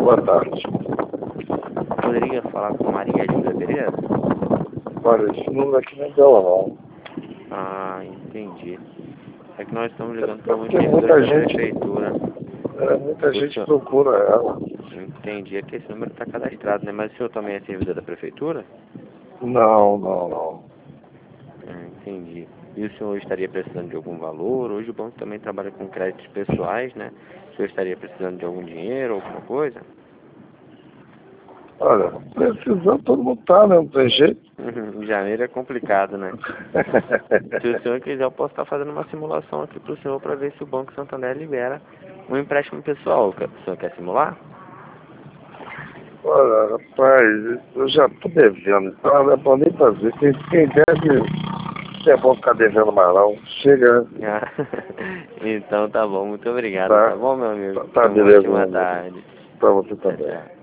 Boa tarde. Poderia falar com Maria Júlia Pereira? Olha, esse número aqui não é dela, não. Ah, entendi. É que nós estamos ligando para alguns Porque servidores muita da gente, prefeitura. muita gente senhor... procura ela. Entendi, é que esse número está cadastrado, né? Mas o senhor também é servidor da prefeitura? Não. Entendi. E o senhor estaria precisando de algum valor? Hoje o banco também trabalha com créditos pessoais, né? O senhor estaria precisando de algum dinheiro, alguma coisa? Olha, precisando todo mundo tá, né? Não tem jeito. Em janeiro é complicado, né? Se o senhor quiser, eu posso estar fazendo uma simulação aqui para o senhor para ver se o Banco Santander libera um empréstimo pessoal. O senhor quer simular? Olha, rapaz, eu já tô devendo, então não é bom nem fazer. Quem deve, não é bom ficar devendo mais não. Chega, Ah, então tá bom, muito obrigado, tá? tá bom, meu amigo? Tá, Tenha uma beleza, meu ótima amigo. tarde. Pra você Tchau, também. tchau.